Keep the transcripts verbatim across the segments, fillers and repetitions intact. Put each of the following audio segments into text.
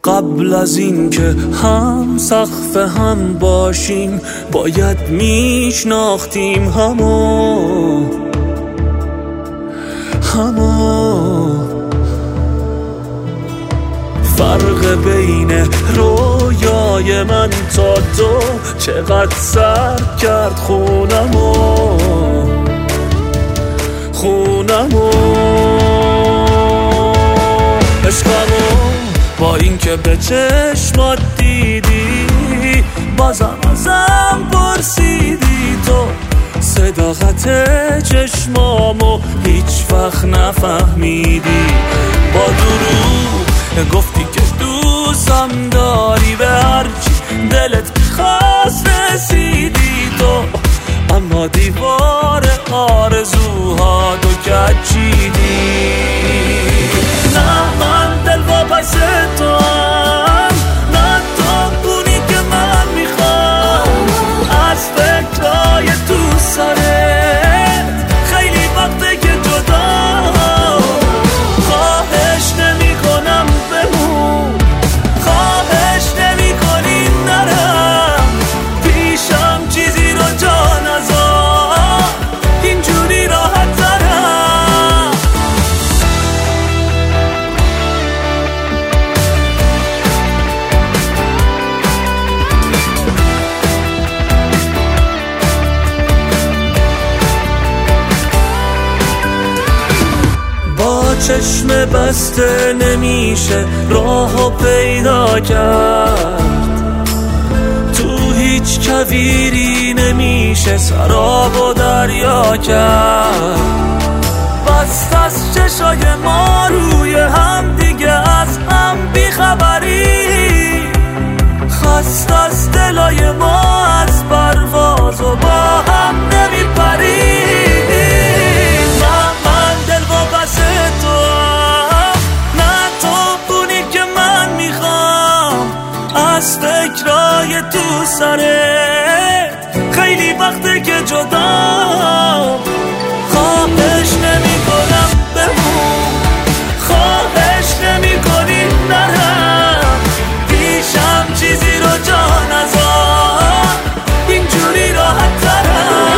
قبل از این که هم سقف هم باشیم باید میشناختیم همو همو فرق بین رویای من تا تو چقدر سرد کرد خونمو خونمو عشقمو با این که به چشمات دیدی بازم ازم پرسیدی تو صداقت چشمامو هیچ وقت نفهمیدی با دروغ گفتی که دوستم داری به هرچی دلت میخواست رسیدی تو اما دیوار آرزوها تو کچیدی نه من دل واپس تو هم نه تو اونی که من میخوام از فکرهای تو سرت خیلی وقته که جدا خواهش نمی کنم بمون خواهش نمی کنی نرم پیشم چیزی رو جا نذار اینجوری راحت ترم با چشم بسته نمیشه راهو پیدا کرد تو هیچ کویری نمیشه سراب و دریا کرد بست از چشای ما روی هم دیگه از هم بیخبری خست از دلای ما از پرواز و با هم نمیپری از فکرای تو سرت خیلی وقته که جدا خواهش نمی کنم بمون خواهش نمی کنی نرم پیشم چیزی رو جا نذار اینجوری راحت ترم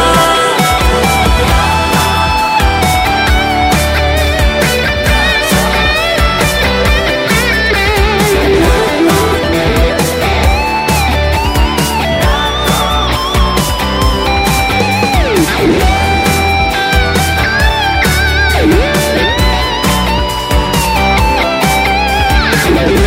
Yeah.